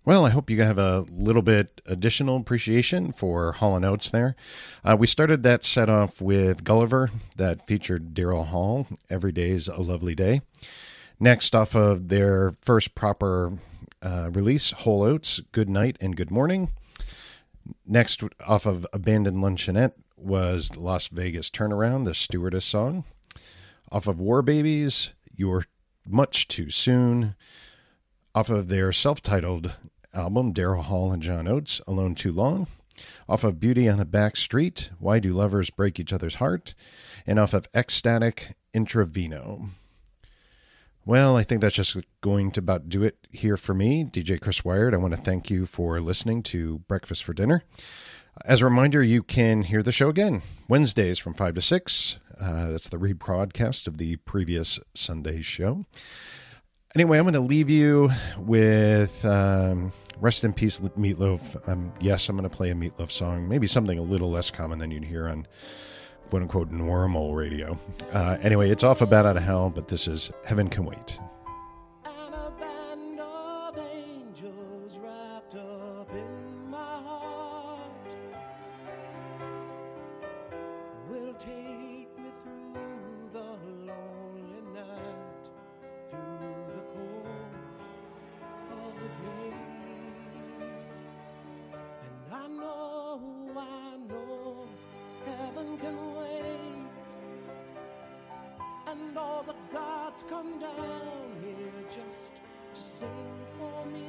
Well, I hope you have a little bit additional appreciation for Hall & Oates there. We started that set off with Gulliver that featured Daryl Hall, Every Day's a Lovely Day. Next, off of their first proper release, Whole Oats, Good Night and Good Morning. Next, off of Abandoned Luncheonette, was Las Vegas Turnaround, the Stewardess song. Off of War Babies, You're Much Too Soon. Off of their self-titled album, Daryl Hall and John Oates, Alone Too Long. Off of Beauty on a Back Street, Why Do Lovers Break Each Other's Heart? And off of Ecstatic, Intraveno. Well, I think that's just going to about do it here for me, DJ Chris Wired. I want to thank you for listening to Breakfast for Dinner. As a reminder, you can hear the show again Wednesdays from 5 to 6. That's the rebroadcast of the previous Sunday's show. Anyway, I'm going to leave you with Rest in Peace, Meatloaf. Yes, I'm going to play a Meatloaf song, maybe something a little less common than you'd hear on quote-unquote normal radio. Anyway, it's off of Bat Out of Hell, but this is Heaven Can Wait. And a band of angels wrapped up in my heart will take me through the lonely night, through the cold of the day. And I know heaven can wait. And all the gods come down here just to sing for me.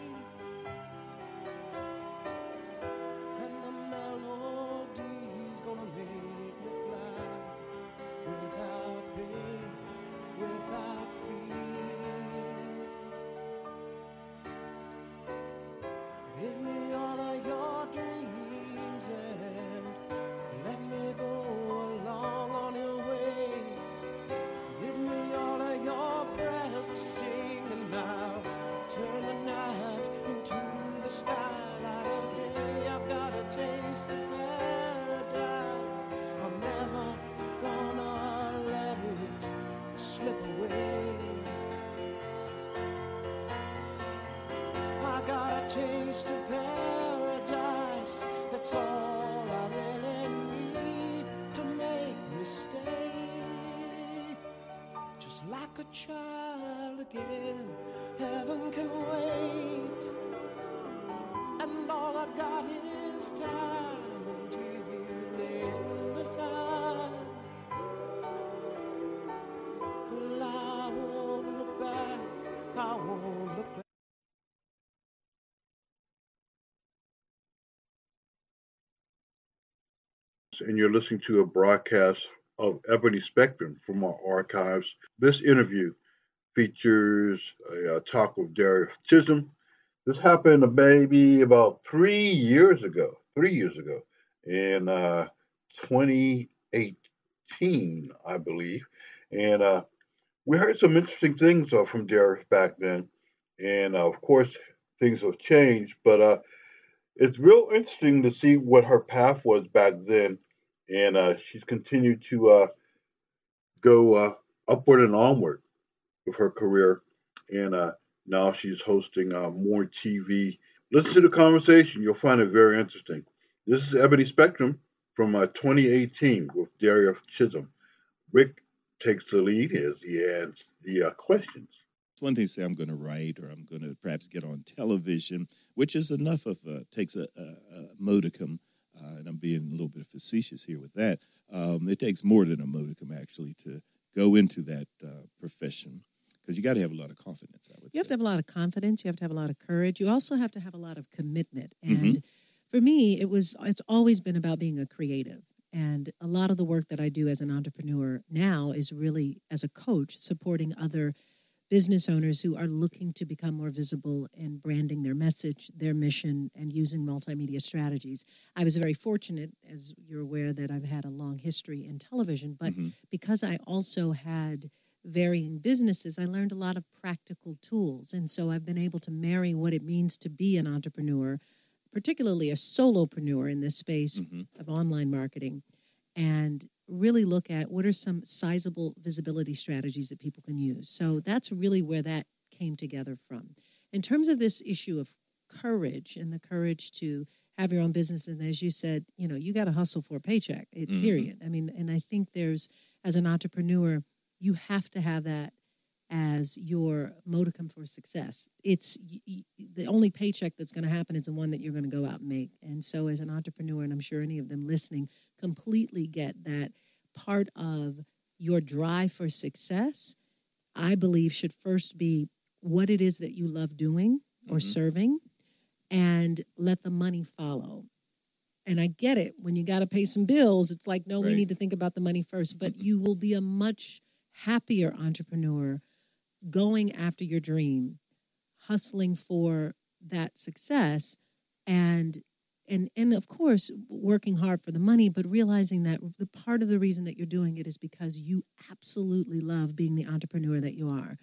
And the melody's gonna make me fly without pain, without fear. Give me all of your dreams and let me go along on your way. Give me all of your prayers to sing, and I'll turn the night into the skylight of day. I've got a taste of paradise. I'm never gonna let it slip away. I got a taste of paradise. That's all I really need to make me stay. Just like a child again, heaven can wait. And all I got is time until the end of time. Well, I won't look back, I won't look back. And you're listening to a broadcast of Ebony Spectrum from our archives. This interview features a talk with Darius Chisholm. This happened maybe about 3 years ago, in 2018, I believe. And we heard some interesting things from Darius back then. And of course, things have changed, but it's real interesting to see what her path was back then. And she's continued to go upward and onward with her career. And now she's hosting more TV. Listen to the conversation. You'll find it very interesting. This is Ebony Spectrum from 2018 with Darius Chisholm. Rick takes the lead as he answers the questions. It's one thing to say I'm going to write or I'm going to perhaps get on television, which is enough of takes a modicum. And I'm being a little bit facetious here with that. It takes more than a modicum, actually, to go into that profession, because you got to have a lot of confidence, I would say. You have to have a lot of confidence. You have to have a lot of courage. You also have to have a lot of commitment. And for me, it's always been about being a creative. And a lot of the work that I do as an entrepreneur now is really, as a coach, supporting other business owners who are looking to become more visible in branding their message, their mission, and using multimedia strategies. I was very fortunate, as you're aware, that I've had a long history in television, but because I also had varying businesses, I learned a lot of practical tools. And so I've been able to marry what it means to be an entrepreneur, particularly a solopreneur in this space of online marketing, and really look at what are some sizable visibility strategies that people can use. So that's really where that came together from. In terms of this issue of courage and the courage to have your own business. And as you said, you got to hustle for a paycheck, period. I mean, and I think as an entrepreneur, you have to have that as your modicum for success. It's the only paycheck that's going to happen is the one that you're going to go out and make. And so as an entrepreneur, and I'm sure any of them listening completely get that part of your drive for success, I believe should first be what it is that you love doing or serving, and let the money follow. And I get it. When you got to pay some bills, it's like, no, we need to think about the money first. But you will be a much happier entrepreneur going after your dream, hustling for that success, and of course, working hard for the money, but realizing that the part of the reason that you're doing it is because you absolutely love being the entrepreneur that you are.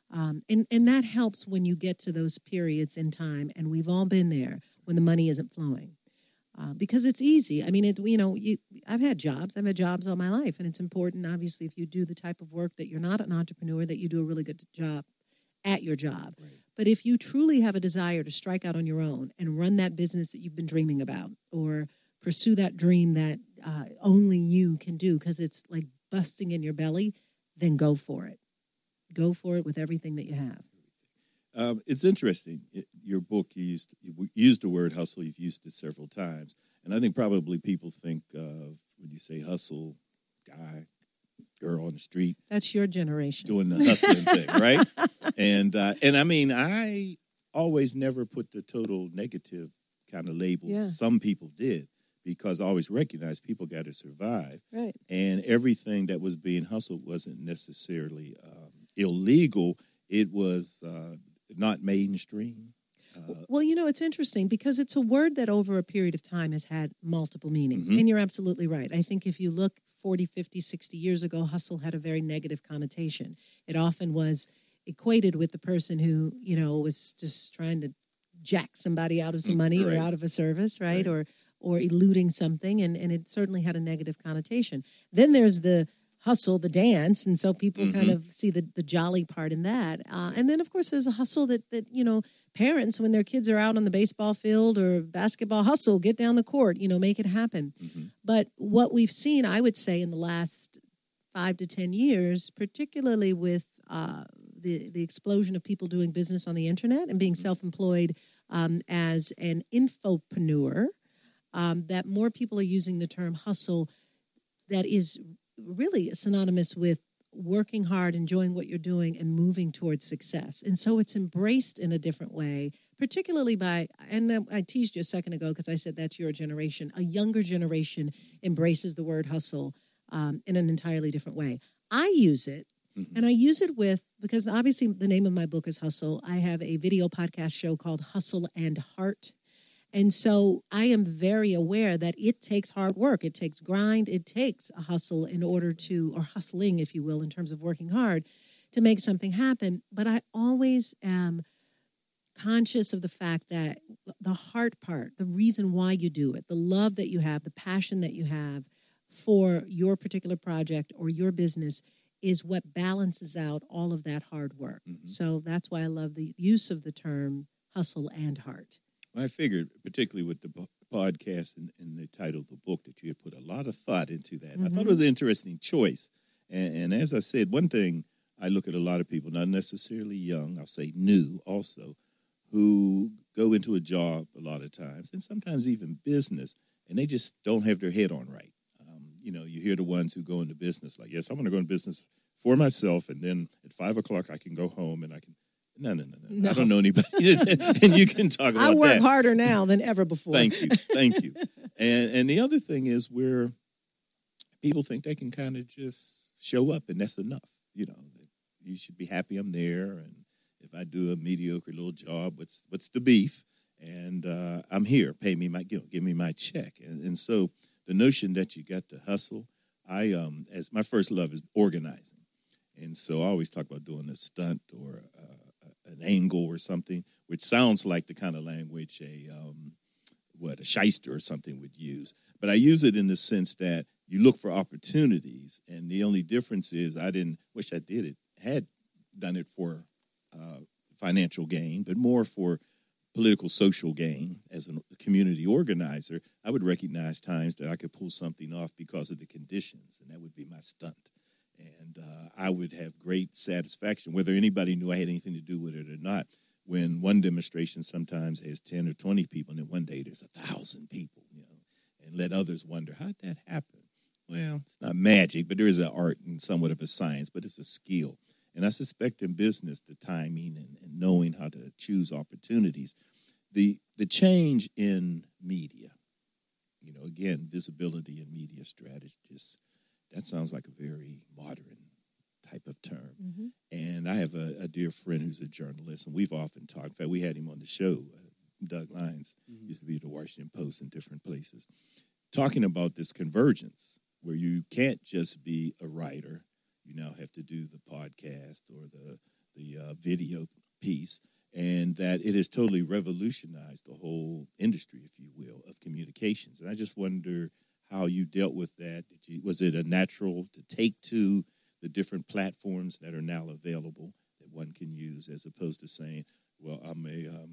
And that helps when you get to those periods in time, and we've all been there when the money isn't flowing. Because it's easy. I mean, I've had jobs. I've had jobs all my life, and it's important, obviously, if you do the type of work that you're not an entrepreneur, that you do a really good job at your job. Right. But if you truly have a desire to strike out on your own and run that business that you've been dreaming about, or pursue that dream that only you can do because it's like busting in your belly, then go for it. Go for it with everything that you have. It's interesting. Your book, you used the word hustle. You've used it several times. And I think probably people think of, when you say hustle, guy, girl on the street. That's your generation. Doing the hustling thing, right? And I mean, I always never put the total negative kind of label. Yeah. Some people did, because I always recognized people got to survive. Right. And everything that was being hustled wasn't necessarily illegal. It was not mainstream. Well, it's interesting because it's a word that over a period of time has had multiple meanings. And you're absolutely right. I think if you look 40, 50, 60 years ago, hustle had a very negative connotation. It often was equated with the person who, was just trying to jack somebody out of some money or out of a service, right? Or eluding something. And it certainly had a negative connotation. Then there's the hustle, the dance, and so people kind of see the jolly part in that. And then, of course, there's a hustle that parents, when their kids are out on the baseball field or basketball, hustle, get down the court, make it happen. But what we've seen, I would say, in the last 5 to 10 years, particularly with the explosion of people doing business on the internet and being self-employed as an infopreneur, that more people are using the term hustle that is really synonymous with working hard, enjoying what you're doing, and moving towards success. And so it's embraced in a different way, particularly and I teased you a second ago because I said that's your generation. A younger generation embraces the word hustle in an entirely different way. I use it, and I use it because obviously the name of my book is Hustle. I have a video podcast show called Hustle and Heart. And so I am very aware that it takes hard work. It takes grind. It takes a hustle or hustling, if you will, in terms of working hard to make something happen. But I always am conscious of the fact that the heart part, the reason why you do it, the love that you have, the passion that you have for your particular project or your business is what balances out all of that hard work. So that's why I love the use of the term hustle and heart. I figured, particularly with the podcast and the title of the book, that you had put a lot of thought into that. I thought it was an interesting choice. And as I said, one thing I look at a lot of people, not necessarily young, I'll say new also, who go into a job a lot of times, and sometimes even business, and they just don't have their head on right. You hear the ones who go into business like, yes, I'm going to go into business for myself, and then at 5 o'clock I can go home and I can... No. I don't know anybody. And you can talk about that. I work harder now than ever before. Thank you. And the other thing is where people think they can kind of just show up and that's enough. You should be happy I'm there. And if I do a mediocre little job, what's the beef? And I'm here. Pay me give me my check. And so the notion that you got to hustle, as my first love is organizing. And so I always talk about doing a stunt or an angle or something, which sounds like the kind of language a shyster or something would use. But I use it in the sense that you look for opportunities, and the only difference is had done it for financial gain, but more for political social gain as a community organizer, I would recognize times that I could pull something off because of the conditions, and that would be my stunt. And I would have great satisfaction, whether anybody knew I had anything to do with it or not, when one demonstration sometimes has 10 or 20 people, and then one day there's 1,000 people, and let others wonder, how'd that happen? Well, it's not magic, but there is an art and somewhat of a science, but it's a skill. And I suspect in business, the timing and knowing how to choose opportunities, the change in media, again, visibility and media strategists, that sounds like a very modern type of term. Mm-hmm. And I have a dear friend who's a journalist, and we've often talked. In fact, we had him on the show. Doug Lyons used to be at the Washington Post in different places, talking about this convergence where you can't just be a writer. You now have to do the podcast or the video piece, and that it has totally revolutionized the whole industry, if you will, of communications. And I just wonder how you dealt with that. Was it a natural to take to the different platforms that are now available that one can use, as opposed to saying, well, I'm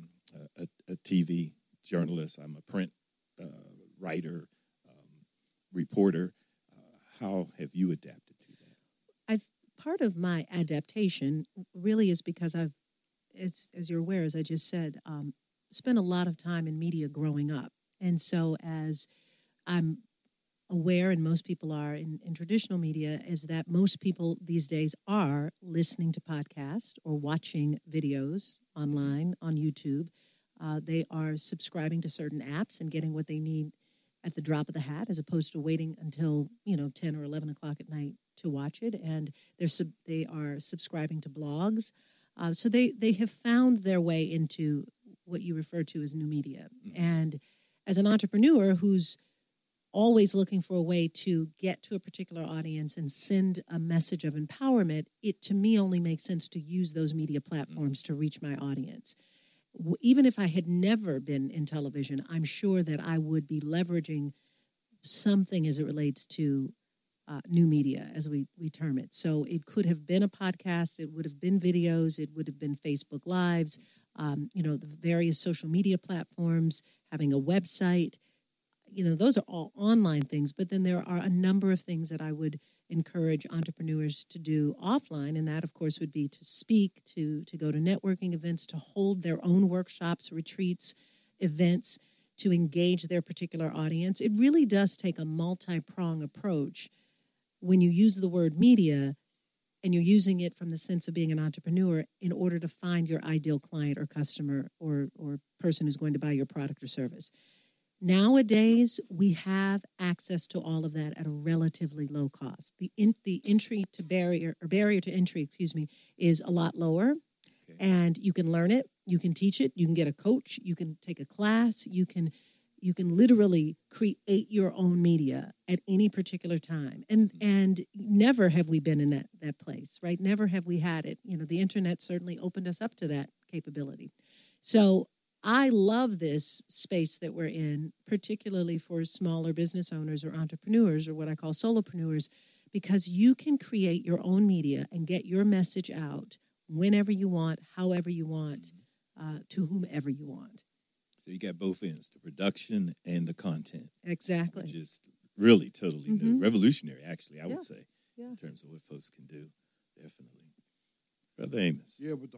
a TV journalist, I'm a print writer, reporter. How have you adapted to that? Part of my adaptation really is because I've, as you're aware, as I just said, spent a lot of time in media growing up. And so as I'm aware, and most people are in traditional media, is that most people these days are listening to podcasts or watching videos online on YouTube. They are subscribing to certain apps and getting what they need at the drop of the hat, as opposed to waiting until 10 or 11 o'clock at night to watch it. And they are subscribing to blogs, so they have found their way into what you refer to as new media. Mm-hmm. And as an entrepreneur who's always looking for a way to get to a particular audience and send a message of empowerment, it to me only makes sense to use those media platforms to reach my audience. Even if I had never been in television, I'm sure that I would be leveraging something as it relates to new media, as we term it. So it could have been a podcast, it would have been videos, it would have been Facebook Lives, the various social media platforms, having a website. Those are all online things, but then there are a number of things that I would encourage entrepreneurs to do offline, and that, of course, would be to speak, to go to networking events, to hold their own workshops, retreats, events, to engage their particular audience. It really does take a multi-prong approach when you use the word media and you're using it from the sense of being an entrepreneur in order to find your ideal client or customer or person who's going to buy your product or service. Nowadays, we have access to all of that at a relatively low cost. The barrier to entry, is a lot lower, okay. And you can learn it, you can teach it, you can get a coach, you can take a class, you can literally create your own media at any particular time. And never have we been in that place, right? Never have we had it. The internet certainly opened us up to that capability. So I love this space that we're in, particularly for smaller business owners or entrepreneurs, or what I call solopreneurs, because you can create your own media and get your message out whenever you want, however you want, to whomever you want. So you got both ends, the production and the content. Exactly. Which is really totally new, revolutionary, actually, I would say, in terms of what folks can do, definitely. Brother Amos. Yeah, but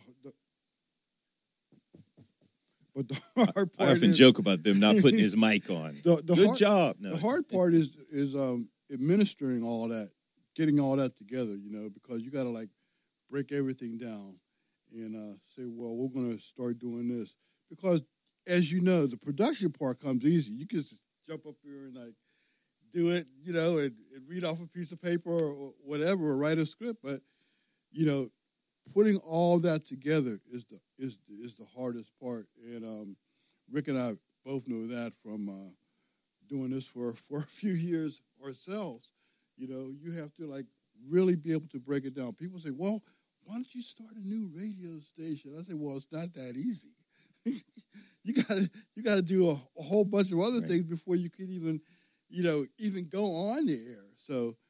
the hard part I often joke about them not putting his mic on. Good job. No. The hard part is administering all that, getting all that together, because you got to break everything down and say, well, we're going to start doing this. Because, as you know, the production part comes easy. You can just jump up here and do it, and read off a piece of paper or whatever, or write a script. But, putting all that together is the hardest part, and Rick and I both know that from doing this for a few years ourselves. You have to really be able to break it down. People say, "Well, why don't you start a new radio station?" I say, "Well, it's not that easy. you got to do a whole bunch of other things before you can even go on the air." So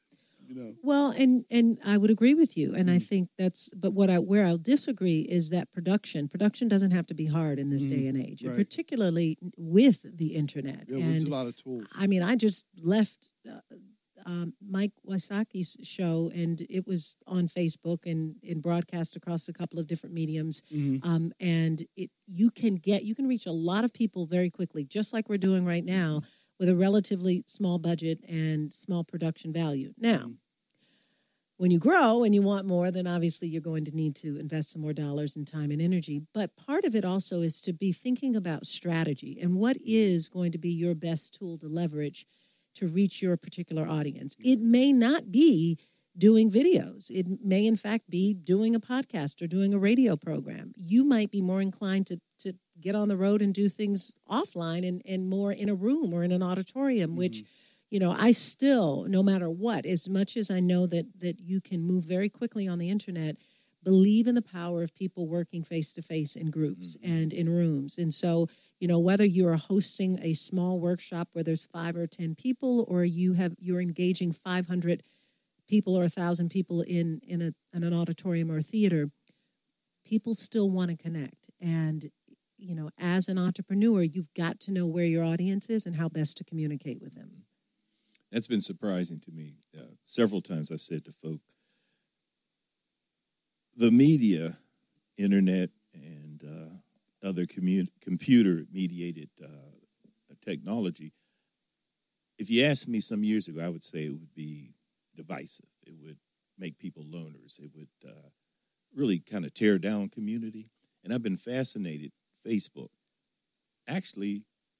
You know. Well, and I would agree with you, and I think but where I'll disagree is that production doesn't have to be hard in this day and age, Right. particularly with the internet. Yeah, and with a lot of tools. I mean, I just left Mike Wasaki's show, and it was on Facebook and broadcast across a couple of different mediums. And you can reach a lot of people very quickly, just like we're doing right now, with a relatively small budget and small production value. Now, when you grow and you want more, then obviously you're going to need to invest some more dollars and time and energy. But part of it also is to be thinking about strategy and what is going to be your best tool to leverage to reach your particular audience. It may not be doing videos. It may, in fact, be doing a podcast or doing a radio program. You might be more inclined to get on the road and do things offline and more in a room or in an auditorium, which, I still, no matter what, as much as I know that you can move very quickly on the internet, believe in the power of people working face-to-face in groups and in rooms. And so, whether you're hosting a small workshop where there's 5 or 10 people, or you're engaging 500 people or 1,000 people in an auditorium or a theater, people still want to connect. And, as an entrepreneur, you've got to know where your audience is and how best to communicate with them. That's been surprising to me. Several times I've said to folk, the media, internet, and other computer-mediated technology, if you asked me some years ago, I would say it would be divisive. It would make people loners. It would really kind of tear down community. And I've been fascinated, Facebook. Actually,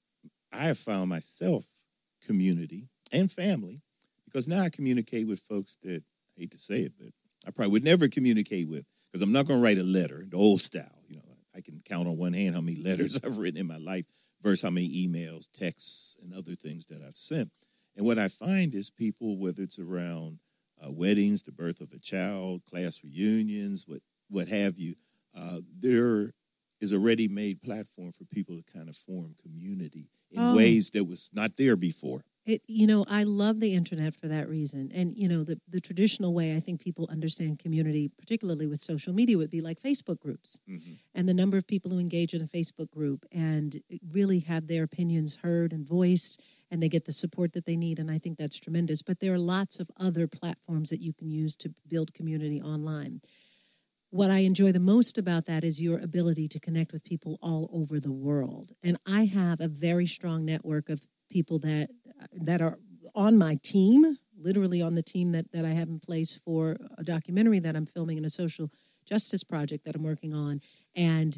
I have found myself community and family, because now I communicate with folks that, I hate to say it, but I probably would never communicate with, because I'm not going to write a letter, the old style. I can count on one hand how many letters I've written in my life versus how many emails, texts, and other things that I've sent. And what I find is people, whether it's around weddings, the birth of a child, class reunions, what have you, there is a ready-made platform for people to kind of form community in ways that was not there before. I love the internet for that reason. And, the traditional way I think people understand community, particularly with social media, would be like Facebook groups. And the number of people who engage in a Facebook group and really have their opinions heard and voiced, and they get the support that they need. And I think that's tremendous. But there are lots of other platforms that you can use to build community online. What I enjoy the most about that is your ability to connect with people all over the world. And I have a very strong network of people that are on my team, literally on the team that I have in place for a documentary that I'm filming and a social justice project that I'm working on. And,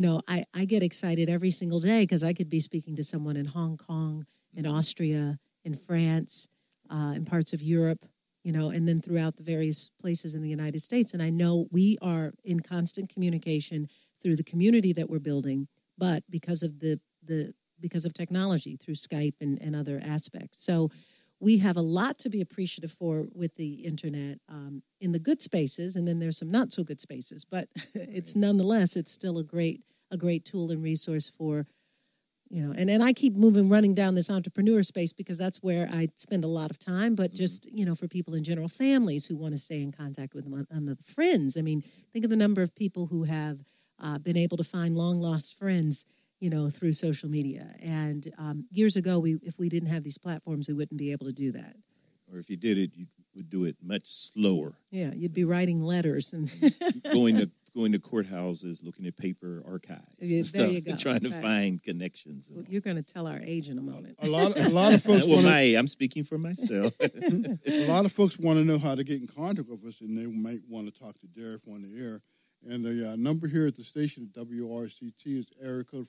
I get excited every single day because I could be speaking to someone in Hong Kong, in Austria, in France, in parts of Europe, and then throughout the various places in the United States. And I know we are in constant communication through the community that we're building, but because of because of technology through Skype and other aspects. So we have a lot to be appreciative for with the internet in the good spaces, and then there's some not so good spaces, but it's still a great tool and resource for, and I keep running down this entrepreneur space because that's where I spend a lot of time, but just, for people in general, families who want to stay in contact with them, and the friends. I mean, think of the number of people who have been able to find long lost friends through social media. And years ago, if we didn't have these platforms, we wouldn't be able to do that. Or if you did it, you would do it much slower. Yeah, you'd be writing letters and going to courthouses, looking at paper archives and stuff, there you go. Trying to find connections. Well, you're going to tell our age in a moment. A lot of folks I'm speaking for myself. A lot of folks want to know how to get in contact with us, and they might want to talk to Derek on the air. And the number here at the station at WRCT is area code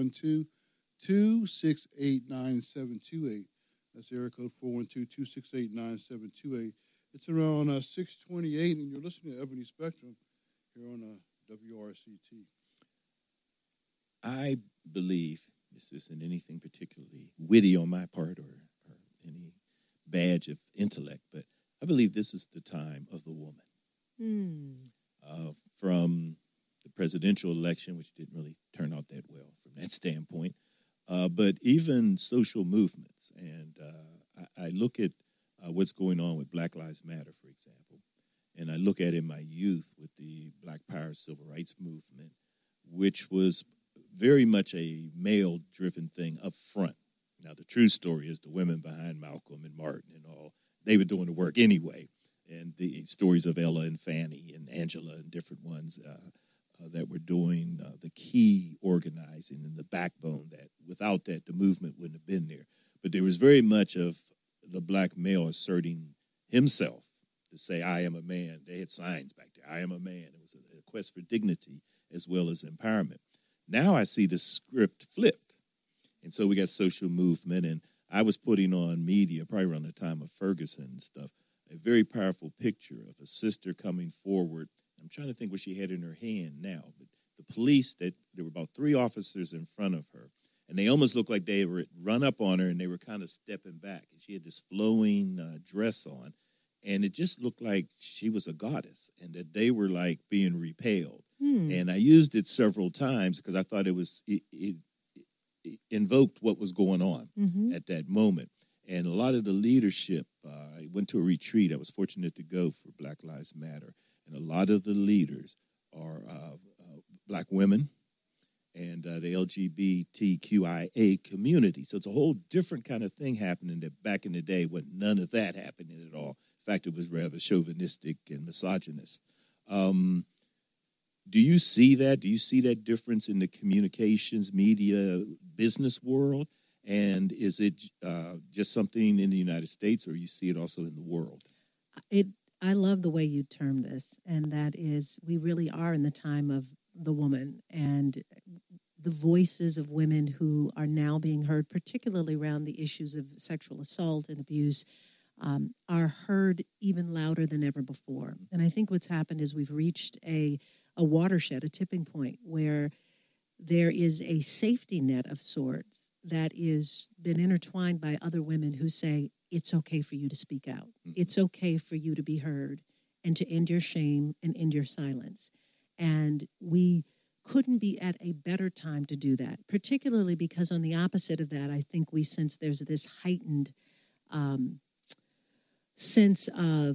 412-268-9728. That's area code 412-268-9728. It's around 6:28, and you're listening to Ebony Spectrum here on WRCT. I believe this isn't anything particularly witty on my part or any badge of intellect, but I believe this is the time of the woman. From the presidential election, which didn't really turn out that well from that standpoint, but even social movements. And I look at what's going on with Black Lives Matter, for example. And I look at in my youth with the Black Power Civil Rights Movement, which was very much a male-driven thing up front. Now, the true story is the women behind Malcolm and Martin and all, they were doing the work anyway. And the stories of Ella and Fannie and Angela and different ones that were doing the key organizing and the backbone that without that, the movement wouldn't have been there. But there was very much of the black male asserting himself to say, I am a man. They had signs back there. I am a man. It was a quest for dignity as well as empowerment. Now I see the script flipped. And so we got social movement. And I was putting on media, probably around the time of Ferguson and stuff, a very powerful picture of a sister coming forward. I'm trying to think what she had in her hand now. But the police, there were about 3 officers in front of her. And they almost looked like they were run up on her and they were kind of stepping back. And she had this flowing dress on. And it just looked like she was a goddess and that they were like being repelled. And I used it several times because I thought it invoked what was going on at that moment. And a lot of the leadership, I went to a retreat. I was fortunate to go for Black Lives Matter. And a lot of the leaders are black women and the LGBTQIA community. So it's a whole different kind of thing happening that back in the day when none of that happening at all. In fact, it was rather chauvinistic and misogynist. Do you see that? Do you see that difference in the communications, media, business world? And is it just something in the United States, or you see it also in the world? I love the way you term this, and that is we really are in the time of the woman and the voices of women who are now being heard, particularly around the issues of sexual assault and abuse, are heard even louder than ever before. And I think what's happened is we've reached a watershed, a tipping point, where there is a safety net of sorts that is been intertwined by other women who say, it's okay for you to speak out. It's okay for you to be heard and to end your shame and end your silence. And we couldn't be at a better time to do that, particularly because on the opposite of that, I think we sense there's this heightened sense of,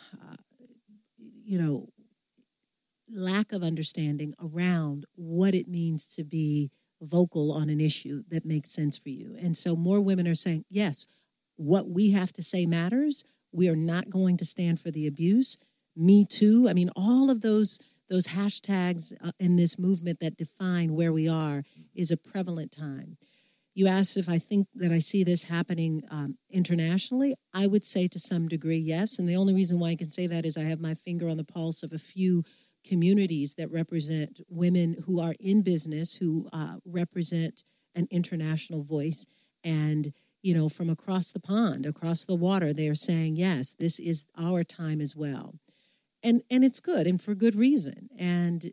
lack of understanding around what it means to be vocal on an issue that makes sense for you. And so more women are saying, yes, what we have to say matters. We are not going to stand for the abuse. Me too. I mean, all of those hashtags in this movement that define where we are is a prevalent time. You asked if I think that I see this happening internationally. I would say to some degree, yes. And the only reason why I can say that is I have my finger on the pulse of a few communities that represent women who are in business, who represent an international voice. And, from across the pond, across the water, they are saying, yes, this is our time as well. And it's good, and for good reason. And,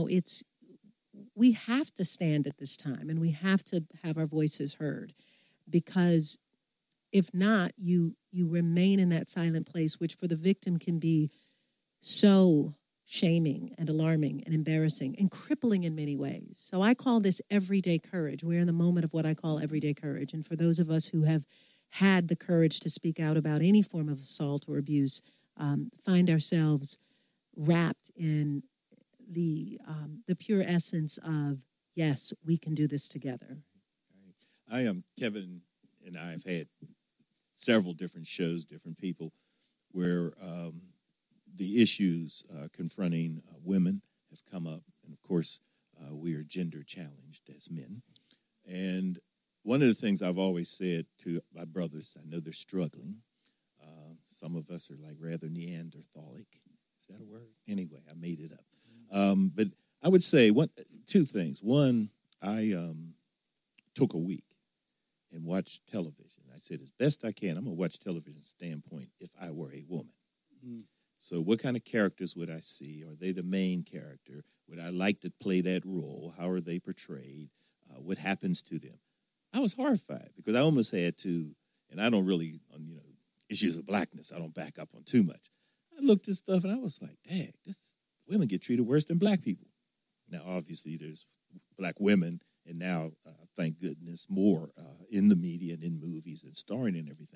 we have to stand at this time, and we have to have our voices heard, because if not, you remain in that silent place, which for the victim can be so shaming and alarming and embarrassing and crippling in many ways. So I call this everyday courage. We're in the moment of what I call everyday courage. And for those of us who have had the courage to speak out about any form of assault or abuse, find ourselves wrapped in the pure essence of, yes, we can do this together. I am Kevin, and I've had several different shows, different people, where the issues confronting women have come up. And, of course, we are gender challenged as men. And one of the things I've always said to my brothers, I know they're struggling. Some of us are like rather Neanderthalic. Is that a word? Anyway, I made it up. But I would say 2 things. One, I took a week and watched television. I said, as best I can, I'm going to watch television standpoint if I were a woman. So what kind of characters would I see? Are they the main character? Would I like to play that role? How are they portrayed? What happens to them? I was horrified because I almost had to, and I don't really, on issues of blackness, I don't back up on too much. I looked at stuff and I was like, dang, women get treated worse than black people. Now, obviously, there's black women, and now, thank goodness, more in the media and in movies and starring and everything.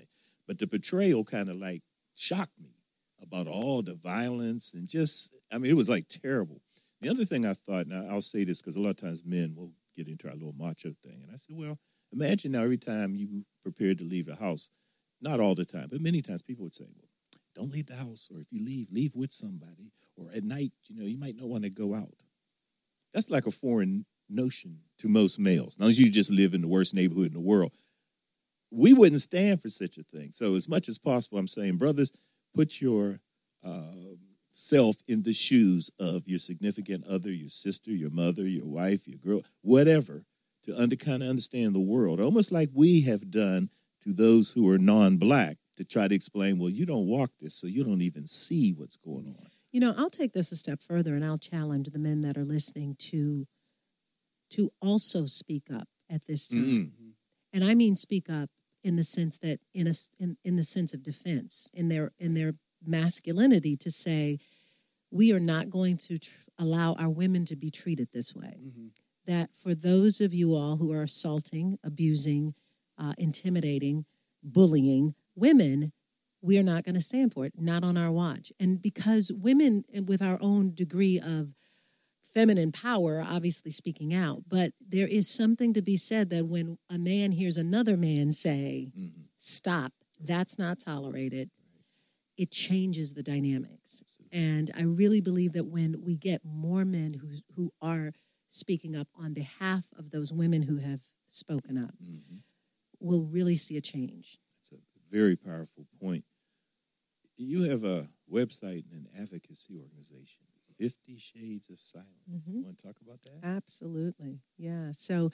But the portrayal kind of like shocked me about all the violence and just, I mean, it was like terrible. The other thing I thought, now I'll say this because a lot of times men will get into our little macho thing. And I said, well, imagine now every time you prepared to leave the house, not all the time, but many times people would say, well, don't leave the house. Or if you leave with somebody. Or at night, you might not want to go out. That's like a foreign notion to most males. Now, you just live in the worst neighborhood in the world. We wouldn't stand for such a thing. So as much as possible, I'm saying, brothers, put your self in the shoes of your significant other, your sister, your mother, your wife, your girl, whatever, to kind of understand the world, almost like we have done to those who are non-black, to try to explain, well, you don't walk this, so you don't even see what's going on. I'll take this a step further, and I'll challenge the men that are listening to also speak up at this time. Mm-hmm. And I mean speak up in the sense that in the sense of defense, in their masculinity, to say, we are not going to allow our women to be treated this way. Mm-hmm. That for those of you all who are assaulting, abusing, intimidating, bullying women, we are not going to stand for it, not on our watch. And because women, with our own degree of feminine power, obviously speaking out, but there is something to be said that when a man hears another man say, Mm-hmm. stop, that's not tolerated, it changes the dynamics. And I really believe that when we get more men who are speaking up on behalf of those women who have spoken up, Mm-hmm. we'll really see a change. It's a very powerful point. You have a website and an advocacy organization, 50 Shades of Silence. Mm-hmm. You want to talk about that? Absolutely. Yeah. So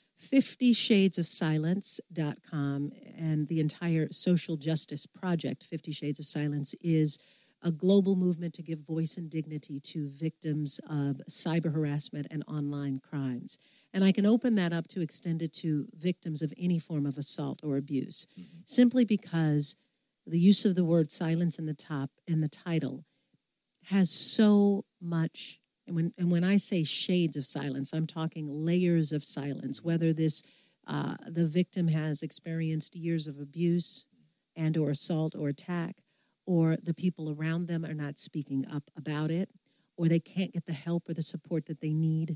50shadesofsilence.com and the entire social justice project, 50 Shades of Silence, is a global movement to give voice and dignity to victims of cyber harassment and online crimes. And I can open that up to extend it to victims of any form of assault or abuse, Mm-hmm. simply because the use of the word silence in the top and the title has so much. And when I say shades of silence, I'm talking layers of silence, whether the victim has experienced years of abuse and or assault or attack, or the people around them are not speaking up about it, or they can't get the help or the support that they need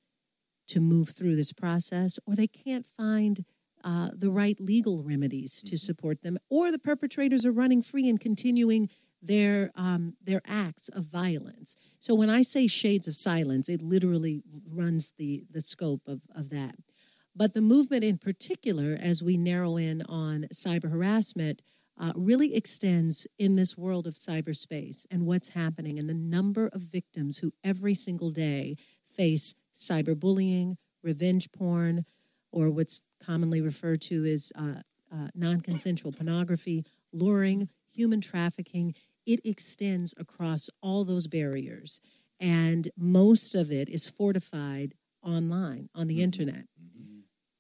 to move through this process, or they can't find the right legal remedies to support them, or the perpetrators are running free and continuing their acts of violence. So when I say shades of silence, it literally runs the scope of that. But the movement in particular, as we narrow in on cyber harassment, really extends in this world of cyberspace and what's happening and the number of victims who every single day face cyberbullying, revenge porn, or what's commonly referred to as non-consensual pornography, luring, human trafficking. It extends across all those barriers. And most of it is fortified online, on the internet. Mm-hmm.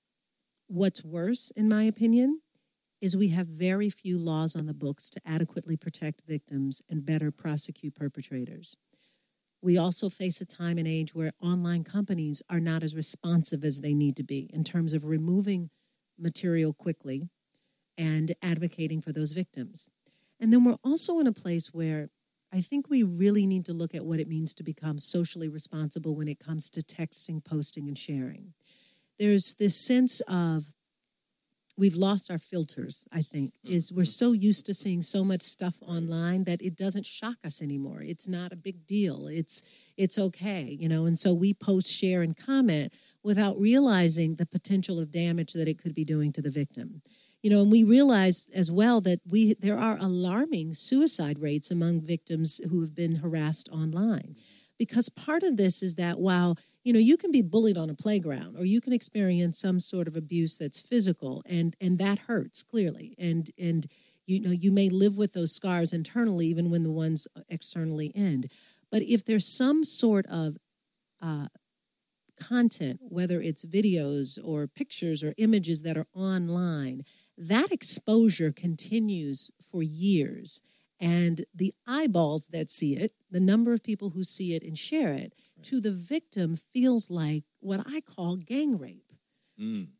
What's worse, in my opinion, is we have very few laws on the books to adequately protect victims and better prosecute perpetrators. We also face a time and age where online companies are not as responsive as they need to be in terms of removing material quickly and advocating for those victims. And then we're also in a place where I think we really need to look at what it means to become socially responsible when it comes to texting, posting, and sharing. There's this sense of we've lost our filters, I think, is we're so used to seeing so much stuff online that it doesn't shock us anymore. It's not a big deal. It's okay, and so we post, share, and comment without realizing the potential of damage that it could be doing to the victim. And we realize as well that there are alarming suicide rates among victims who have been harassed online. Because part of this is that while, you can be bullied on a playground or you can experience some sort of abuse that's physical and that hurts clearly. And you may live with those scars internally even when the ones externally end. But if there's some sort of content, whether it's videos or pictures or images that are online, that exposure continues for years. And the eyeballs that see it, the number of people who see it and share it, to the victim feels like what I call gang rape. Mm.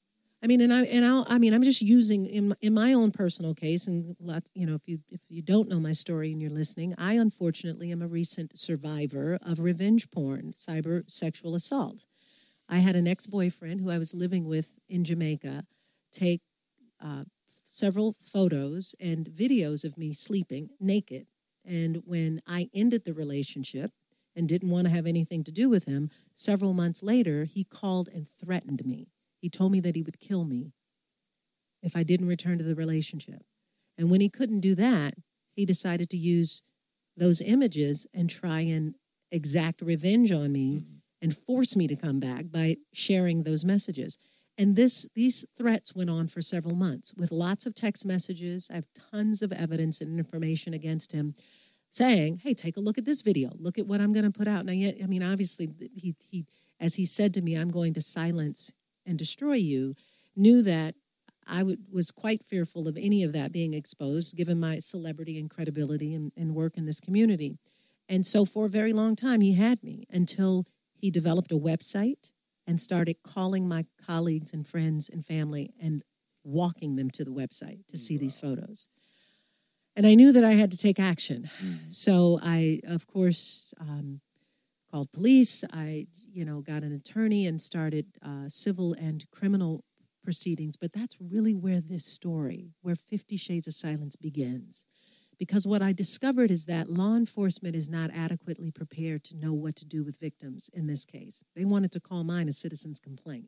I mean, I'm just using in my own personal case, and lots, if you don't know my story and you're listening, I unfortunately am a recent survivor of revenge porn, cyber sexual assault. I had an ex-boyfriend who I was living with in Jamaica take several photos and videos of me sleeping naked. And when I ended the relationship and didn't want to have anything to do with him, several months later, he called and threatened me. He told me that he would kill me if I didn't return to the relationship. And when he couldn't do that, he decided to use those images and try and exact revenge on me and force me to come back by sharing those messages. And these threats went on for several months with lots of text messages. I have tons of evidence and information against him saying, hey, take a look at this video. Look at what I'm going to put out. Now, yet, I mean, obviously, he, as he said to me, I'm going to silence and destroy you, knew that I was quite fearful of any of that being exposed, given my celebrity and credibility and work in this community. And so for a very long time, he had me until he developed a website and started calling my colleagues and friends and family and walking them to the website to see these photos. And I knew that I had to take action. So I, of course, called police. I, got an attorney and started civil and criminal proceedings. But that's really where this story, where 50 Shades of Silence begins. Because what I discovered is that law enforcement is not adequately prepared to know what to do with victims in this case. They wanted to call mine a citizen's complaint.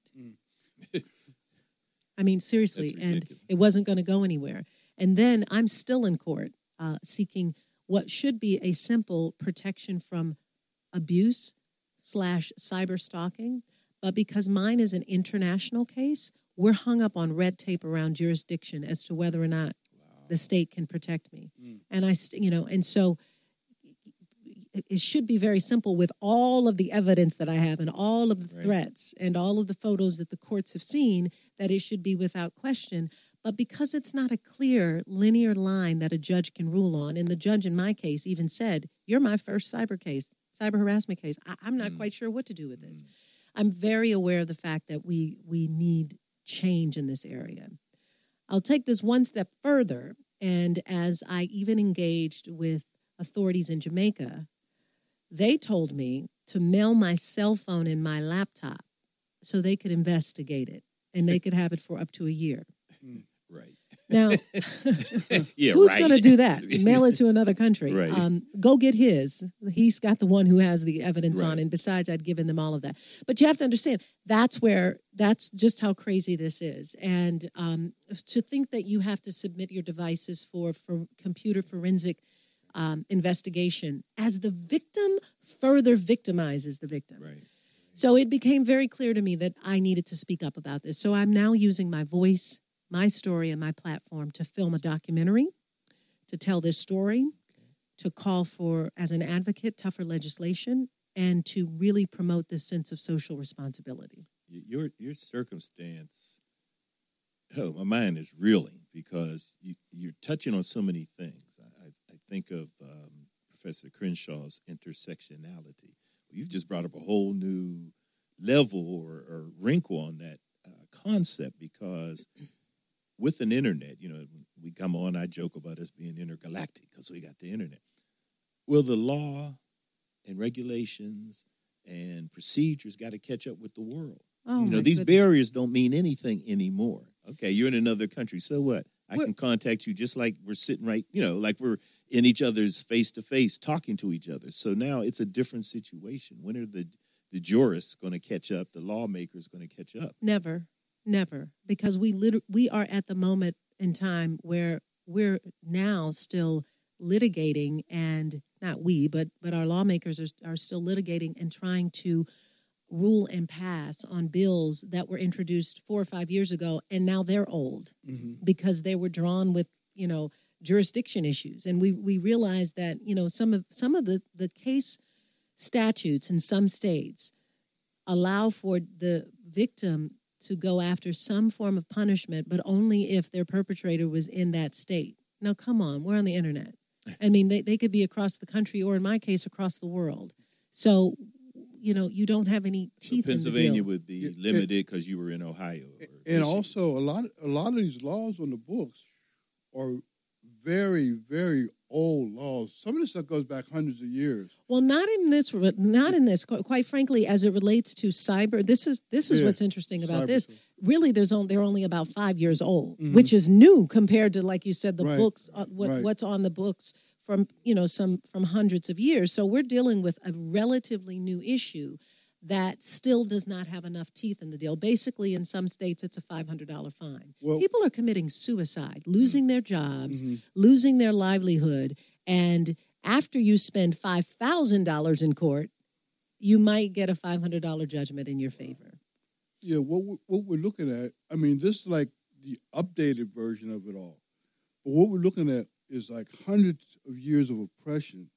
I mean, seriously, and it wasn't going to go anywhere. And then I'm still in court seeking what should be a simple protection from abuse / cyber stalking. But because mine is an international case, we're hung up on red tape around jurisdiction as to whether or not the state can protect me. And and so it should be very simple with all of the evidence that I have and all of the threats and all of the photos that the courts have seen, that it should be without question. But because it's not a clear linear line that a judge can rule on, and the judge in my case even said, you're my first cyber harassment case. I'm not quite sure what to do with this. I'm very aware of the fact that we need change in this area. I'll take this one step further, and as I even engaged with authorities in Jamaica, they told me to mail my cell phone and my laptop so they could investigate it, and they could have it for up to a year. Right. Now, Yeah, who's right. going to do that? Mail it to another country. Right. Go get his. He's got the one who has the evidence on. Right. And besides, I'd given them all of that. But you have to understand, that's just how crazy this is. And to think that you have to submit your devices for computer forensic investigation as the victim further victimizes the victim. Right. So it became very clear to me that I needed to speak up about this. So I'm now using my voice, my story, and my platform to film a documentary, to tell this story, to call for, as an advocate, tougher legislation, and to really promote this sense of social responsibility. Your circumstance, my mind is reeling because you're touching on so many things. I think of Professor Crenshaw's intersectionality. You've just brought up a whole new level or wrinkle on that concept, because with an internet, we come on, I joke about us being intergalactic because we got the internet. Well, the law and regulations and procedures got to catch up with the world. Oh, These barriers don't mean anything anymore. Okay, you're in another country, so what? I can contact you just like we're sitting right, like we're in each other's face-to-face talking to each other. So now it's a different situation. When are the jurists going to catch up? The lawmakers going to catch up? Never, because we are at the moment in time where we're now still litigating, and not we, but our lawmakers are still litigating and trying to rule and pass on bills that were introduced 4 or 5 years ago, and now they're old because they were drawn with, jurisdiction issues. And we realized that, some of the case statutes in some states allow for the victim to go after some form of punishment, but only if their perpetrator was in that state. Now, come on, we're on the internet. I mean, they could be across the country, or in my case, across the world. So, you don't have any So teeth in the Pennsylvania deal. would be Yeah, limited because you were in Ohio. Or And Michigan. also, a lot of these laws on the books are very, very old laws. Some of this stuff goes back hundreds of years. Well, not in this. Quite frankly, as it relates to cyber, this is Yeah, what's interesting about cyber this. stuff. Really, they're only about 5 years old, Mhm. which is new compared to, like you said, the Right, books. right. What's on the books from from hundreds of years. So we're dealing with a relatively new issue that still does not have enough teeth in the deal. Basically, in some states, it's a $500 fine. Well- People are committing suicide, losing their jobs, Mhm. losing their livelihood, and after you spend $5,000 in court, you might get a $500 judgment in your favor. Yeah, what we're looking at, I mean, this is like the updated version of it all. But what we're looking at is like hundreds of years of oppression,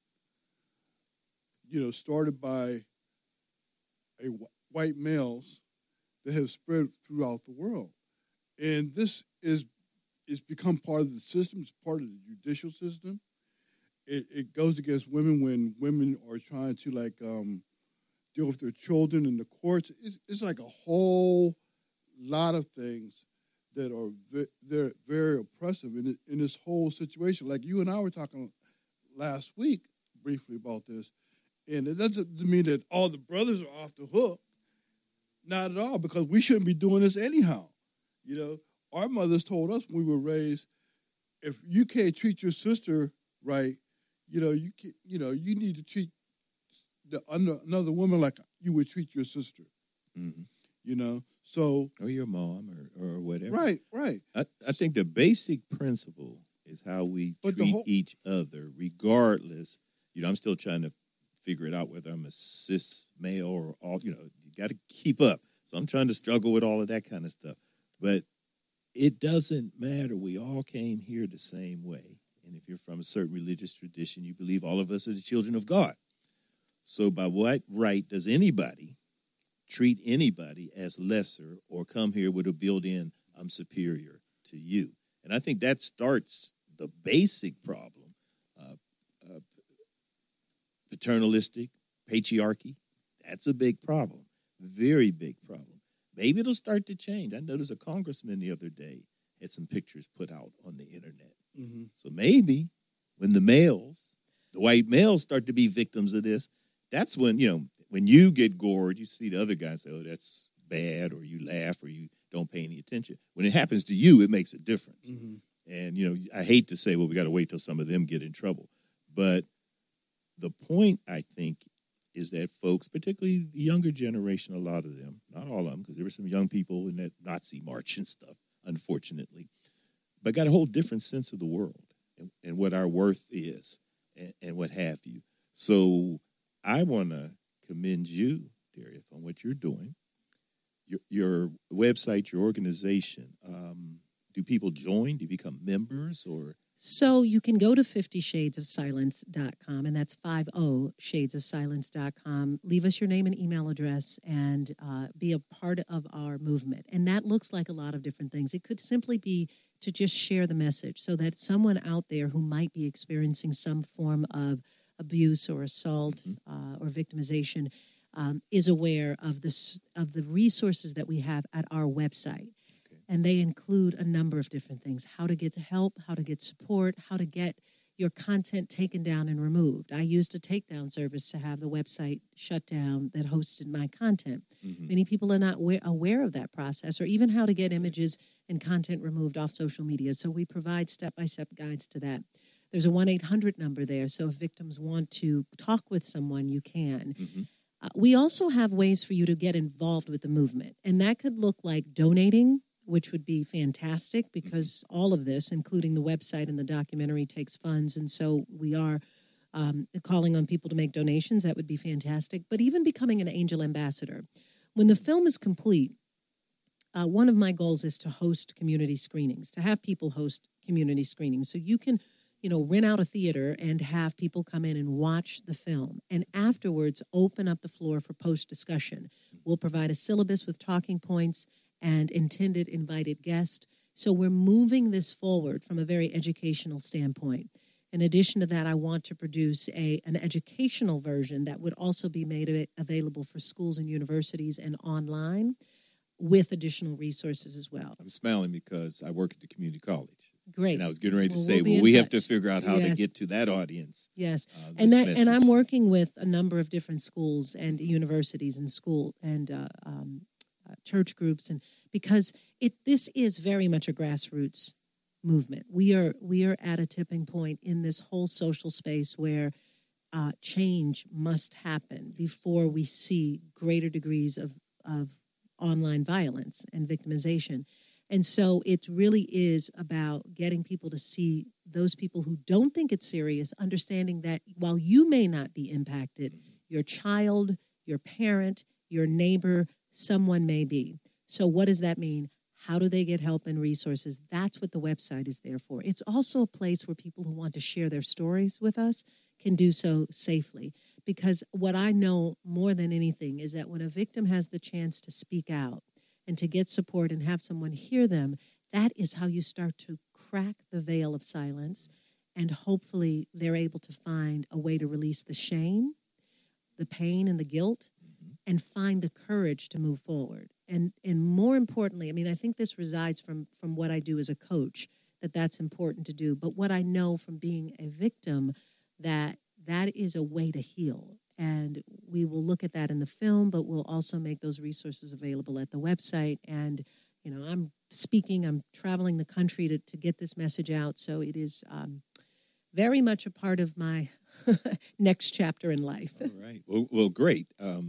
started by white males that have spread throughout the world. And this is become part of the system. It's part of the judicial system. It goes against women when women are trying to deal with their children in the courts. It's like a whole lot of things that are they're very oppressive in this whole situation. Like you and I were talking last week briefly about this, and it doesn't mean that all the brothers are off the hook. Not at all, because we shouldn't be doing this anyhow. Our mothers told us when we were raised, if you can't treat your sister right, you need to treat another woman like you would treat your sister. Mhm. So Or your mom or whatever. right. I think the basic principle is how we But the treat whole- each other, regardless. I'm still trying to figure it out whether I'm a cis male or all. You got to keep up. So I'm trying to struggle with all of that kind of stuff. But it doesn't matter. We all came here the same way. And if you're from a certain religious tradition, you believe all of us are the children of God. So by what right does anybody treat anybody as lesser or come here with a built-in, I'm superior to you? And I think that starts the basic problem. Paternalistic, patriarchy, that's a big problem, very big problem. Maybe it'll start to change. I noticed a congressman the other day had some pictures put out on the internet. Mm-hmm. So maybe when the white males start to be victims of this, that's when, when you get gored, you see the other guy say, oh, that's bad, or you laugh, or you don't pay any attention. When it happens to you, it makes a difference. Mm-hmm. And, I hate to say, well, we got to wait till some of them get in trouble. But the point, I think, is that folks, particularly the younger generation, a lot of them, not all of them, because there were some young people in that Nazi march and stuff, unfortunately, but got a whole different sense of the world and what our worth is and what have you. So I want to commend you, Darius, on what you're doing. Your website, your organization, do people join? Do you become members? Or So you can go to 50shadesofsilence.com, and that's 50shadesofsilence.com. Leave us your name and email address and be a part of our movement. And that looks like a lot of different things. It could simply be to just share the message so that someone out there who might be experiencing some form of abuse or assault or victimization is aware of the resources that we have at our website. And they include a number of different things: how to get help, how to get support, how to get your content taken down and removed. I used a takedown service to have the website shut down that hosted my content. Many people are not aware of that process, or even how to get images and content removed off social media. So we provide step-by-step guides to that. There's a 1-800 number there, so if victims want to talk with someone, you can. We also have ways for you to get involved with the movement, and that could look like donating, which would be fantastic because all of this, including the website and the documentary, takes funds. And so we are calling on people to make donations. That would be fantastic. But even becoming an angel ambassador. When the film is complete, one of my goals is to host community screenings, to have people host community screenings. So you can, rent out a theater and have people come in and watch the film. And afterwards, open up the floor for post-discussion. We'll provide a syllabus with talking points and intended invited guest. So we're moving this forward from a very educational standpoint. In addition to that, I want to produce an educational version that would also be made available for schools and universities and online with additional resources as well. I'm smiling because I work at the community college. Great. And I was getting ready to Well, say, we'll be in we have to touch. figure out how to Yes. get to that audience. Yes. This And I'm message. working with a number of different schools and universities and school and church groups, and because this is very much a grassroots movement. We are at a tipping point in this whole social space where change must happen before we see greater degrees of online violence and victimization. And so it really is about getting people to see those people who don't think it's serious, understanding that while you may not be impacted, your child, your parent, your neighbor, someone may be. So what does that mean? How do they get help and resources? That's what the website is there for. It's also a place where people who want to share their stories with us can do so safely. Because what I know more than anything is that when a victim has the chance to speak out and to get support and have someone hear them, that is how you start to crack the veil of silence, and hopefully they're able to find a way to release the shame, the pain, and the guilt, and find the courage to move forward. And more importantly, I mean, I think this resides from what I do as a coach, that's important to do. But what I know from being a victim, that is a way to heal. And we will look at that in the film, but we'll also make those resources available at the website. And, you know, I'm traveling the country to get this message out. So it is very much a part of my next chapter in life. All right. Well, great.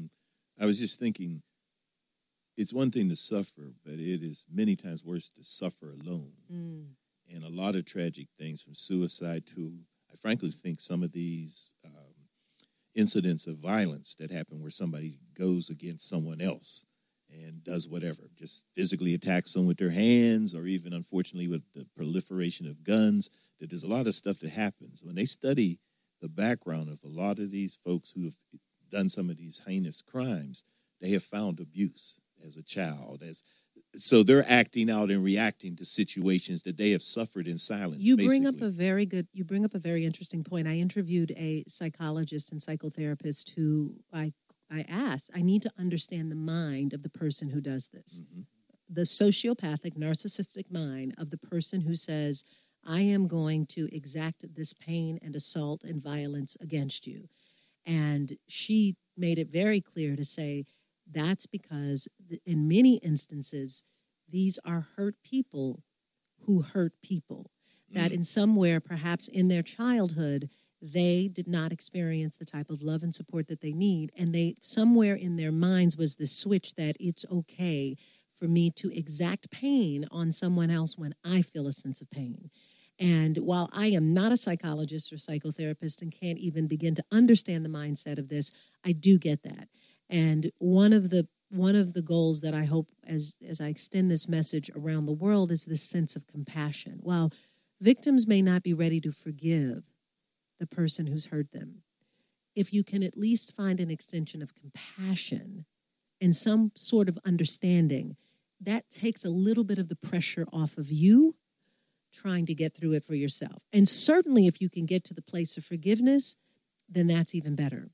I was just thinking, it's one thing to suffer, but it is many times worse to suffer alone. And a lot of tragic things, from suicide to, I frankly think, some of these incidents of violence that happen where somebody goes against someone else and does whatever, just physically attacks them with their hands, or even, unfortunately, with the proliferation of guns, that there's a lot of stuff that happens. When they study the background of a lot of these folks who have done some of these heinous crimes, they have found abuse as a child, so they're acting out and reacting to situations that they have suffered in silence. You bring up a very interesting point. I interviewed a psychologist and psychotherapist who I asked, I need to understand the mind of the person who does this. The sociopathic, narcissistic mind of the person who says, I am going to exact this pain and assault and violence against you. And she made it very clear to say, that's because in many instances, these are hurt people who hurt people. That in somewhere, perhaps in their childhood, they did not experience the type of love and support that they need. And they, somewhere in their minds was the switch that it's okay for me to exact pain on someone else when I feel a sense of pain. And while I am not a psychologist or psychotherapist and can't even begin to understand the mindset of this, I do get that. And one of the goals that I hope as I extend this message around the world is this sense of compassion. While victims may not be ready to forgive the person who's hurt them, if you can at least find an extension of compassion and some sort of understanding, that takes a little bit of the pressure off of you trying to get through it for yourself. And certainly if you can get to the place of forgiveness, then that's even better.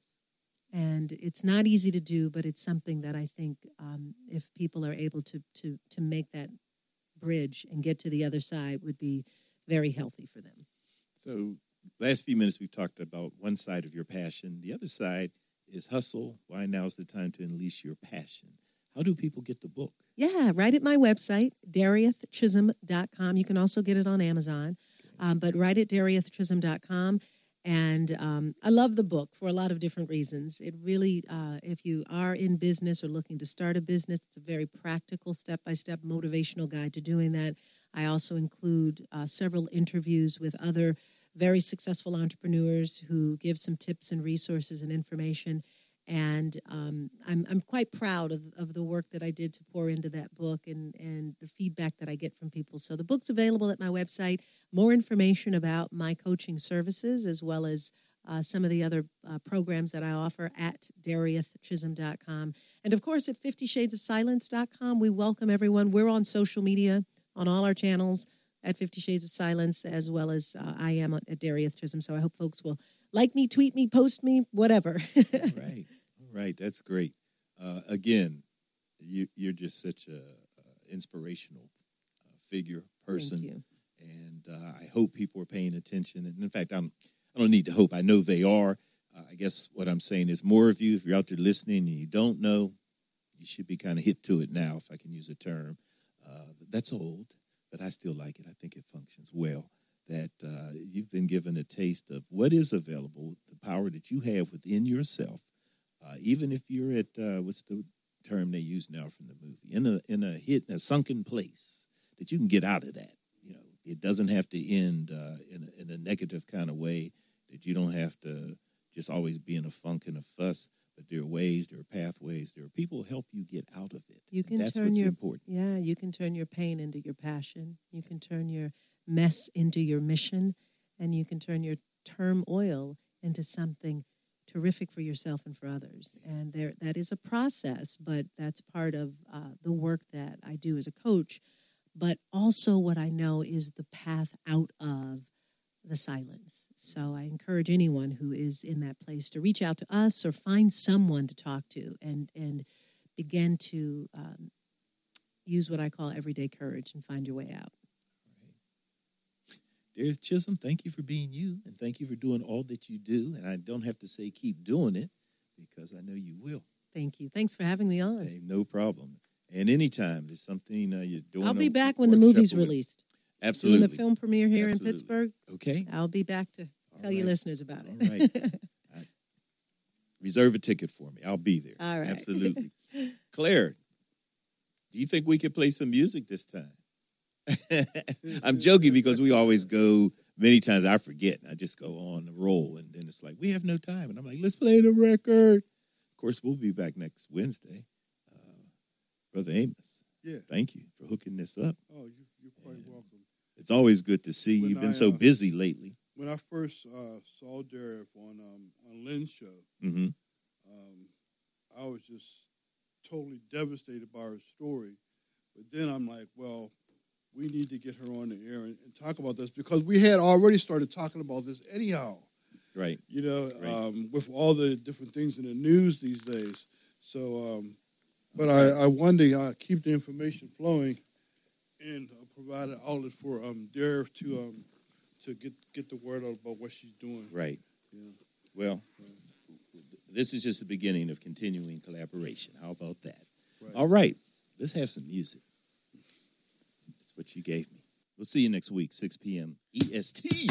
And it's not easy to do, but it's something that I think if people are able to make that bridge and get to the other side would be very healthy for them. So last few minutes we've talked about one side of your passion. The other side is hustle. Why now's the time to unleash your passion. How do people get the book? Yeah, right at my website, DariethChisholm.com. You can also get it on Amazon, but right at DariethChisholm.com. And I love the book for a lot of different reasons. It really, if you are in business or looking to start a business, it's a very practical, step-by-step motivational guide to doing that. I also include several interviews with other very successful entrepreneurs who give some tips and resources and information. And I'm quite proud of the work that I did to pour into that book and the feedback that I get from people. So the book's available at my website. More information about my coaching services, as well as some of the other programs that I offer, at DariethChisholm.com. And, of course, at 50shadesofsilence.com. We welcome everyone. We're on social media, on all our channels, at 50 Shades of Silence, as well as I am at Darieth Chisholm. So I hope folks will like me, tweet me, post me, whatever. Right. All right. That's great. Again, you're just such a inspirational figure, person. Thank you. And I hope people are paying attention. And in fact, I don't need to hope. I know they are. I guess what I'm saying is more of you, if you're out there listening and you don't know, you should be kind of hip to it now, if I can use a term. That's old, but I still like it. I think it functions well. That you've been given a taste of what is available, the power that you have within yourself, even if you're at, what's the term they use now from the movie, in a sunken place, that you can get out of that. You know, it doesn't have to end in a negative kind of way, that you don't have to just always be in a funk and a fuss, but there are ways, there are pathways, there are people who help you get out of it. You can That's turn what's your important. Yeah, you can turn your pain into your passion. You can turn your mess into your mission, and you can turn your turmoil into something terrific for yourself and for others. And that is a process, but that's part of the work that I do as a coach. But also what I know is the path out of the silence. So I encourage anyone who is in that place to reach out to us or find someone to talk to and begin to use what I call everyday courage and find your way out. Darieth Chisholm, thank you for being you, and thank you for doing all that you do. And I don't have to say keep doing it, because I know you will. Thank you. Thanks for having me on. Hey, no problem. And anytime there's something you're doing, I'll be back when the movie's released. Absolutely. Doing the film premiere here Absolutely. in Pittsburgh. Okay. I'll be back to tell you right. listeners about it. All right. Reserve a ticket for me. I'll be there. All right. Absolutely. Claire, do you think we could play some music this time? I'm joking, because we always go, many times I forget. I just go on the roll, and then it's like, we have no time. And I'm like, let's play the record. Of course, we'll be back next Wednesday. Brother Amos, Yeah. thank you for hooking this up. Oh, you're quite And welcome. It's always good to see you. When You've been I, so busy lately. When I first saw Darieth on Lynn's show, Mm-hmm. I was just totally devastated by her story. But then I'm like, well, we need to get her on the air and talk about this, because we had already started talking about this anyhow, Right. you know, Right. with all the different things in the news these days. So, but I wanted to keep the information flowing and provide an outlet for Darieth to get the word out about what she's doing. Right. Yeah. Well, this is just the beginning of continuing collaboration. How about that? Right. All right. Let's have some music. That's what you gave me. We'll see you next week, 6 p.m. EST. You.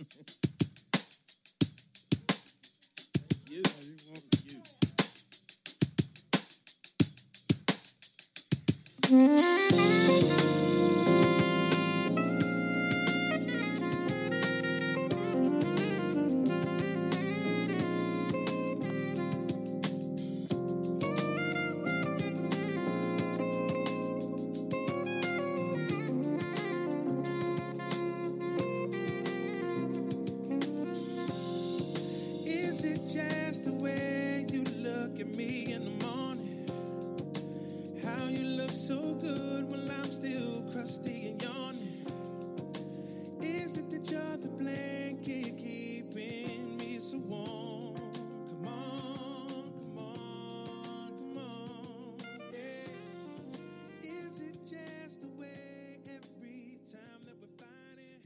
Is it just the way you look at me in the morning? How you look so good while I'm still crusty and yawning? Is it that you're the blanket keeping me so warm? Come on, come on, come on, yeah. Is it just the way every time that we're fighting?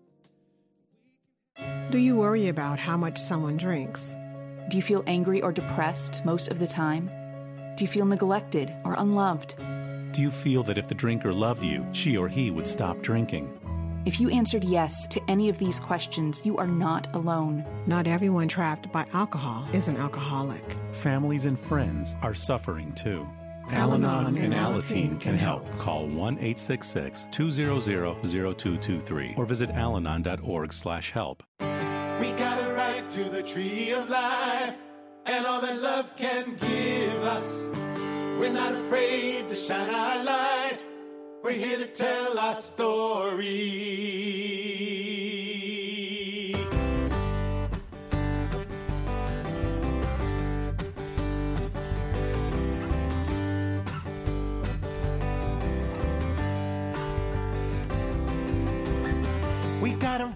Do you worry about how much someone drinks? Do you feel angry or depressed most of the time? Do you feel neglected or unloved? Do you feel that if the drinker loved you, she or he would stop drinking? If you answered yes to any of these questions, you are not alone. Not everyone trapped by alcohol is an alcoholic. Families and friends are suffering too. Al-Anon and Alateen can help. Call 1-866-200-0223 or visit alanon.org/help. We got a right to the tree of life and all that love can give us. We're not afraid to shine our light. We're here to tell our story.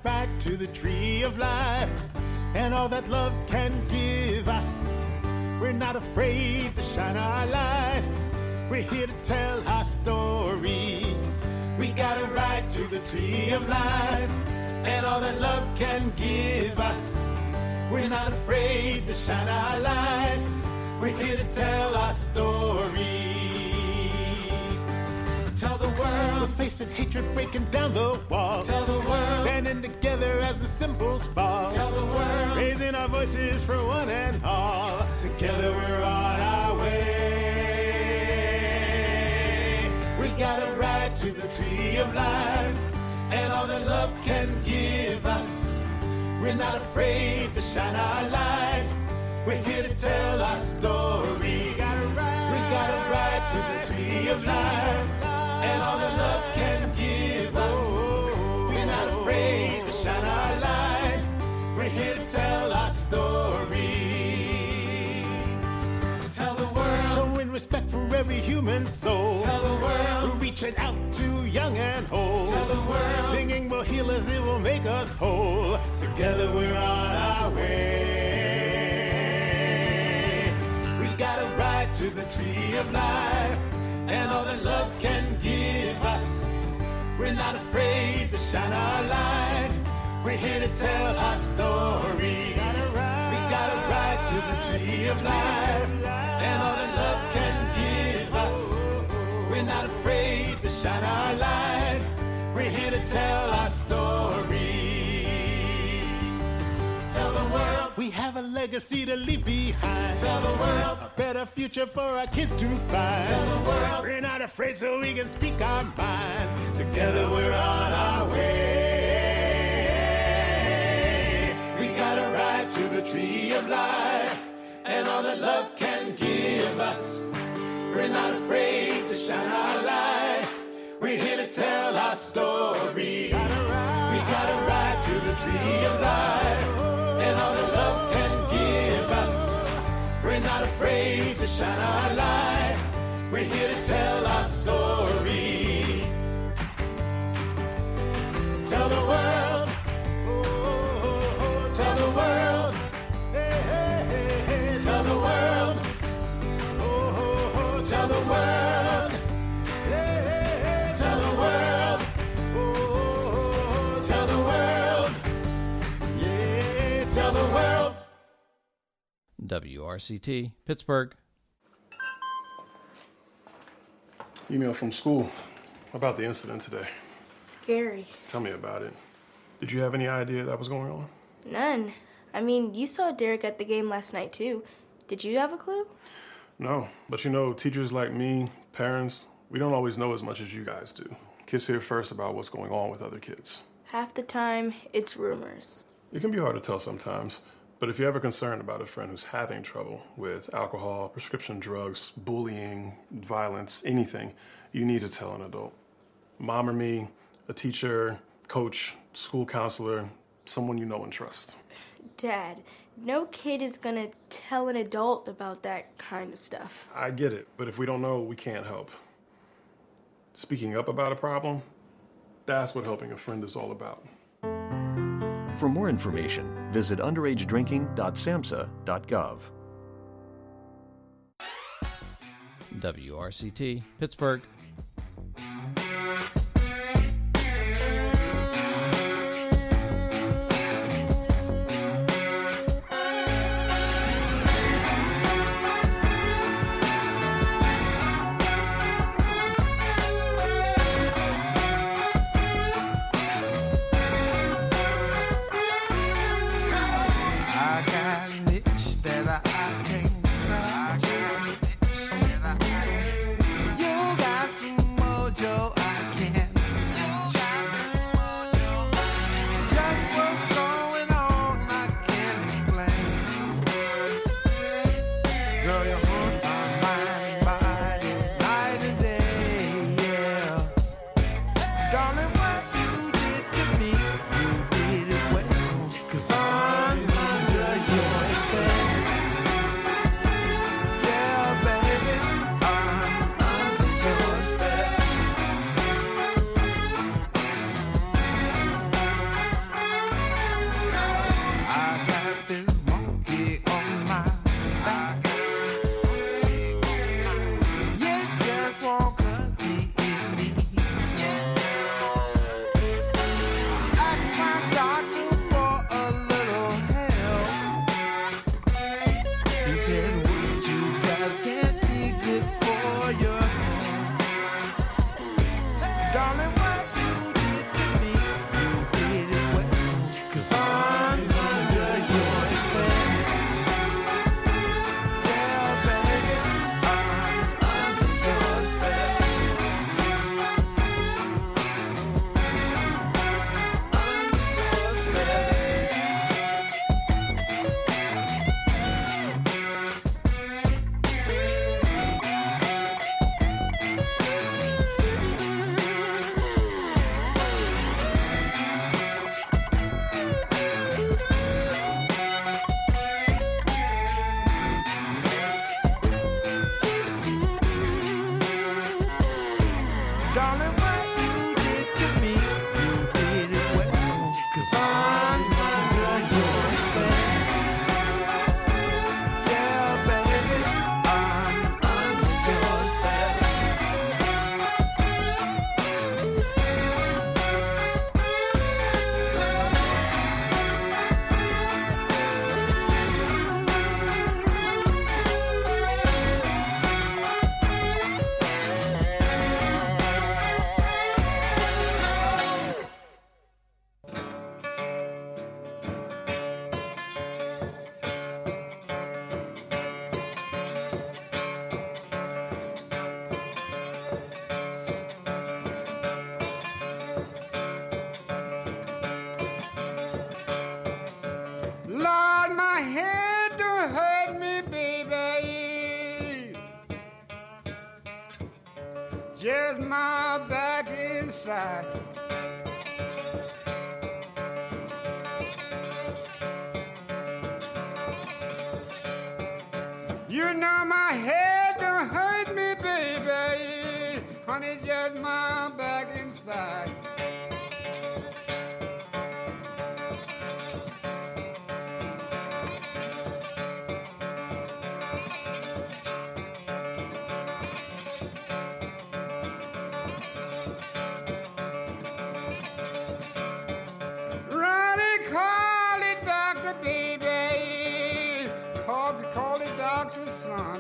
right to the tree of life and all that love can give us. We're not afraid to shine our light. We're here to tell our story. We got a right to the tree of life and all that love can give us. We're not afraid to shine our light. We're here to tell our story. Tell the world, facing hatred, breaking down the walls. Tell the world, standing together as the symbols fall. Tell the world, raising our voices for one and all. Together we're on our way. We got a right to the tree of life and all that love can give us. We're not afraid to shine our light. We're here to tell our story. We got a right to the tree of life and all that love can give us. We're not afraid to shine our light. We're here to tell our story. Tell the world, showing respect for every human soul. Tell the world, we're reaching out to young and old. Tell the world, singing will heal us, it will make us whole. Together we're on our way. We got a right to the tree of life and all that love can give us. We're not afraid to shine our light. We're here to tell our story. We got a right to the tree of life and all that love can give us. We're not afraid to shine our light. We're here to tell our story. Tell the world we have a legacy to leave behind. Tell the world a better future for our kids to find. Tell the world we're not afraid so we can speak our minds. Together we're on our way. We got a right to the tree of life and all that love can give us. We're not afraid to shine our light. We're here to tell our story. We got a right to the tree of life and all that love can give us. We're not afraid to shine our light. We're here to tell our story. Tell the world, tell the world, tell the world, tell the world, tell the world, tell the world, yeah, tell the world. WRCT, Pittsburgh. Email from school about the incident today. Scary. Tell me about it. Did you have any idea that was going on? None. I mean, you saw Derek at the game last night, too. Did you have a clue? No, but you know, teachers like me, parents, we don't always know as much as you guys do. Kids hear first about what's going on with other kids. Half the time, it's rumors. It can be hard to tell sometimes, but if you're ever concerned about a friend who's having trouble with alcohol, prescription drugs, bullying, violence, anything, you need to tell an adult. Mom or me, a teacher, coach, school counselor, someone you know and trust. Dad, no kid is gonna tell an adult about that kind of stuff. I get it, but if we don't know, we can't help. Speaking up about a problem, that's what helping a friend is all about. For more information, visit underagedrinking.samhsa.gov. WRCT, Pittsburgh. my back inside. You know my head don't hurt me, baby. Honey, just my back inside. Ronnie, call it doctor, baby. Call it doctor, son.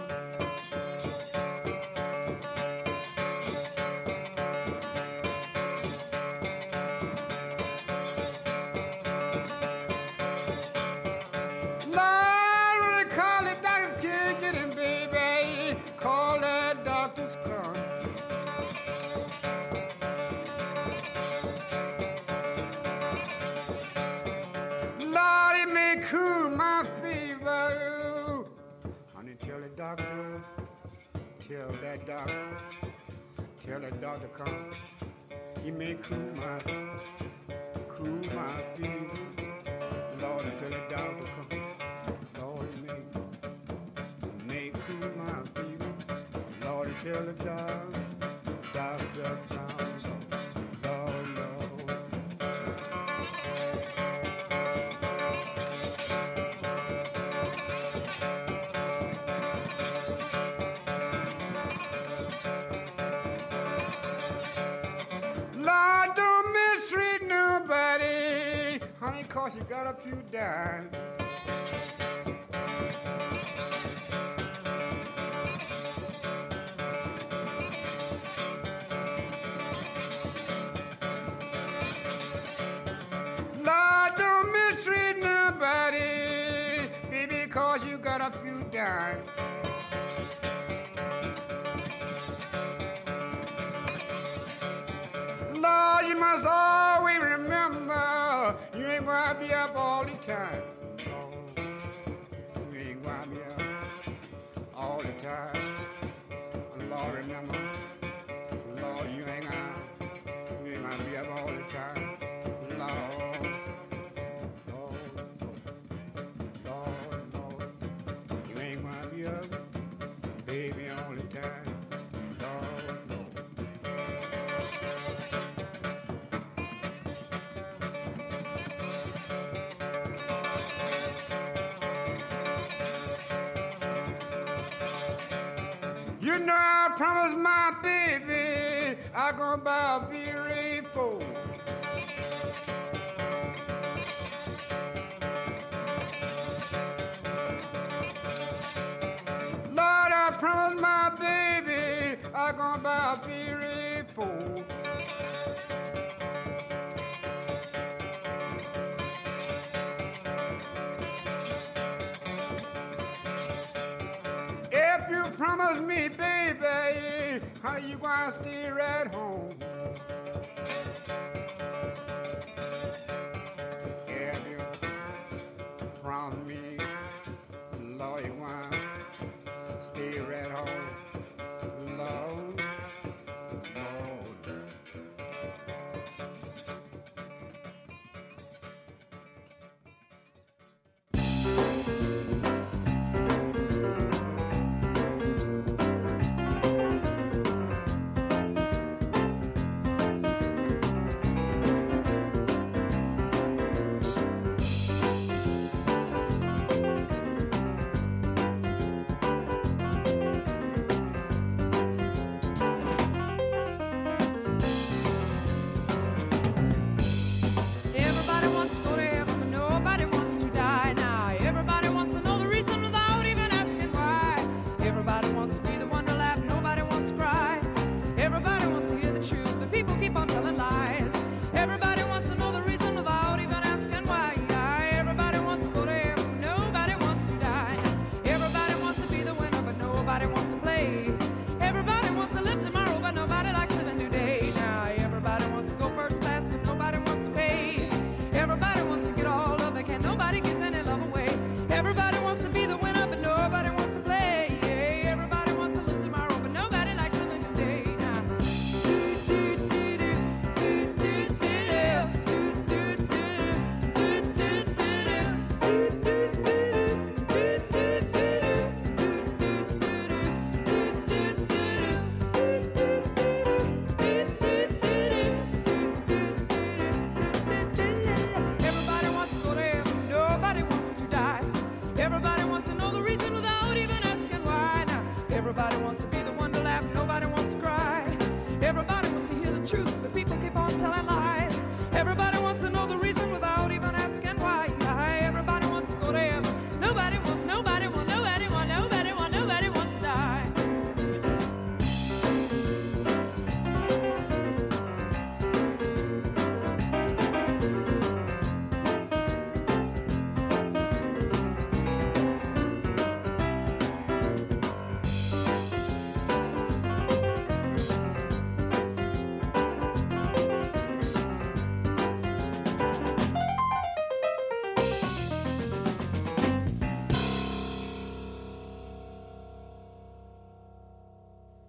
Lord, call it doctor, can't get him, baby. Call that doctor's come. Lord, it may cool my fever. Honey, tell the doctor, tell that doctor come. He may cool my fever. Lord, tell the doctor come. Lord, it may cool my fever. Lord, tell the doctor come. Lord, Lord. Lord, don't mistreat nobody, honey, 'cause you got a few dimes. Lord, don't mistreat nobody, baby, 'cause you got a few dimes. Lord, you must always remember you ain't gonna be up all the time. No, you ain't gonna be up all the time. Lord, remember, Lord, you ain't gonna be up all the time. Lord, Lord, you ain't gonna be up, baby, all the time. You know I promised my baby I gonna buy a V-Ray-4. Lord, I promised my baby I gonna buy a V-Ray-4. If you promise me, baby, how you gonna stay right home? If you promise me, Lord, you gonna stay right home, Lord, Lord.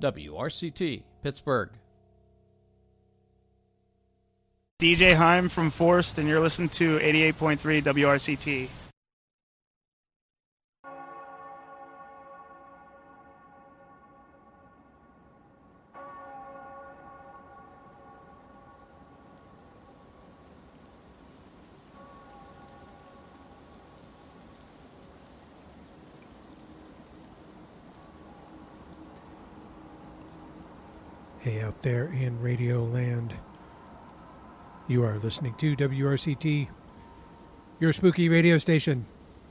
WRCT, Pittsburgh. DJ Heim from Forced, and you're listening to 88.3 WRCT. Hey, out there in Radio Land. You are listening to WRCT, your spooky radio station.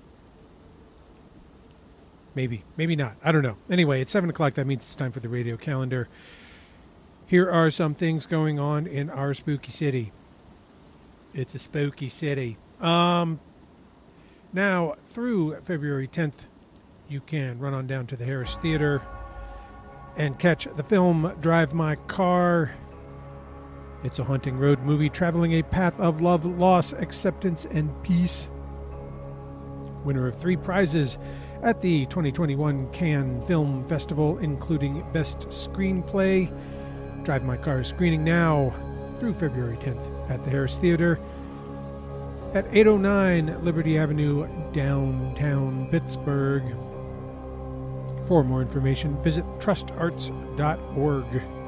Maybe not. I don't know. Anyway, it's 7 o'clock. That means it's time for the radio calendar. Here are some things going on in our spooky city. It's a spooky city. Now, through February 10th, you can run on down to the Harris Theater and catch the film Drive My Car. It's a haunting road movie traveling a path of love, loss, acceptance, and peace. Winner of 3 prizes at the 2021 Cannes Film Festival, including Best Screenplay. Drive My Car is screening now through February 10th at the Harris Theater at 809 Liberty Avenue, downtown Pittsburgh. For more information, visit trustarts.org.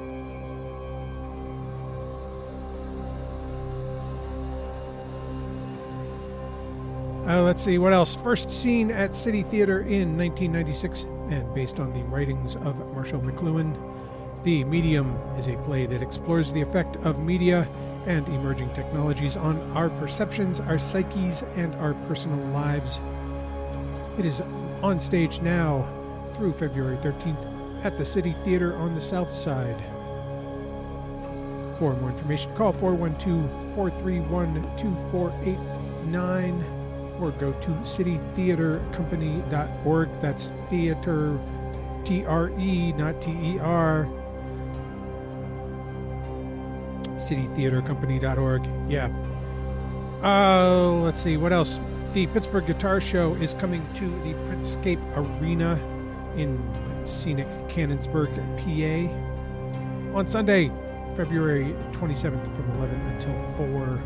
Let's see, what else? First seen at City Theater in 1996 and based on the writings of Marshall McLuhan. The Medium is a play that explores the effect of media and emerging technologies on our perceptions, our psyches, and our personal lives. It is on stage now through February 13th at the City Theater on the South Side. For more information, call 412-431-2489 or go to citytheatercompany.org. That's theater, T-R-E, not T-E-R. citytheatercompany.org. Yeah. Let's see, what else? The Pittsburgh Guitar Show is coming to the Printscape Arena in scenic Canonsburg, PA, on Sunday, February 27th from 11 until 4.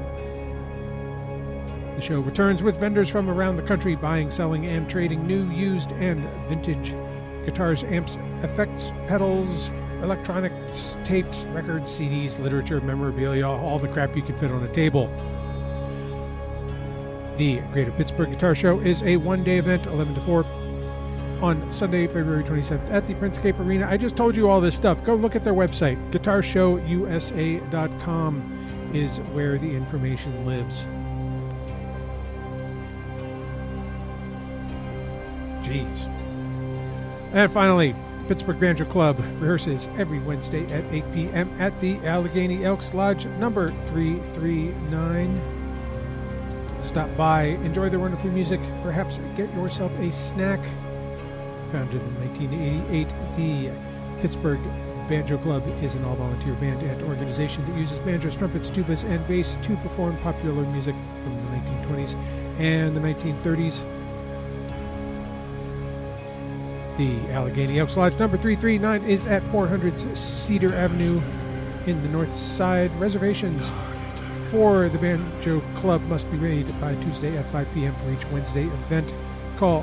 The show returns with vendors from around the country buying, selling, and trading new, used, and vintage guitars, amps, effects, pedals, electronics, tapes, records, CDs, literature, memorabilia, all the crap you can fit on a table. The Greater Pittsburgh Guitar Show is a one-day event, 11 to 4, on Sunday, February 27th at the Printscape Arena. I just told you all this stuff. Go look at their website. GuitarShowUSA.com is where the information lives. Jeez. And finally, Pittsburgh Banjo Club rehearses every Wednesday at 8 p.m. at the Allegheny Elks Lodge, number 339. Stop by, enjoy their wonderful music, perhaps get yourself a snack. Founded in 1988, the Pittsburgh Banjo Club is an all-volunteer band and organization that uses banjos, trumpets, tubas, and bass to perform popular music from the 1920s and the 1930s. The Allegheny Elks Lodge, number 339, is at 400 Cedar Avenue in the North Side. Reservations for the Banjo Club must be made by Tuesday at 5 p.m. for each Wednesday event. Call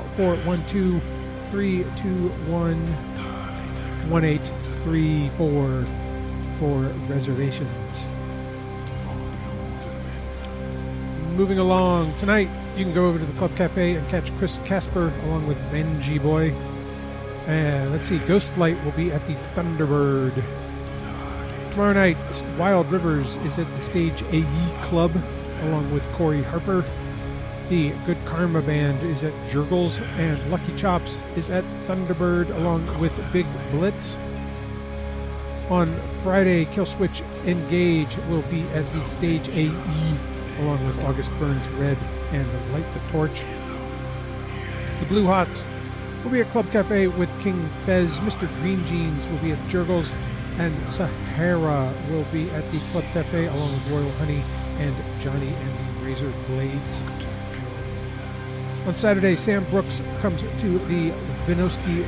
412-321-1834 for reservations. Moving along, tonight you can go over to the Club Cafe and catch Chris Casper along with Benji Boy. Let's see, Ghostlight will be at the Thunderbird. Tomorrow night, Wild Rivers is at the Stage AE Club along with Corey Harper. The Good Karma Band is at Jurgles, and Lucky Chops is at Thunderbird along with Big Blitz. On Friday, Killswitch Engage will be at the Stage AE along with August Burns Red and Light the Torch. The Blue Hots will be at Club Cafe with King Fez. Mr. Green Jeans will be at Jurgles, and Sahara will be at the Club Cafe along with Royal Honey and Johnny and the Razor Blades. On Saturday, Sam Brooks comes to the Vinoski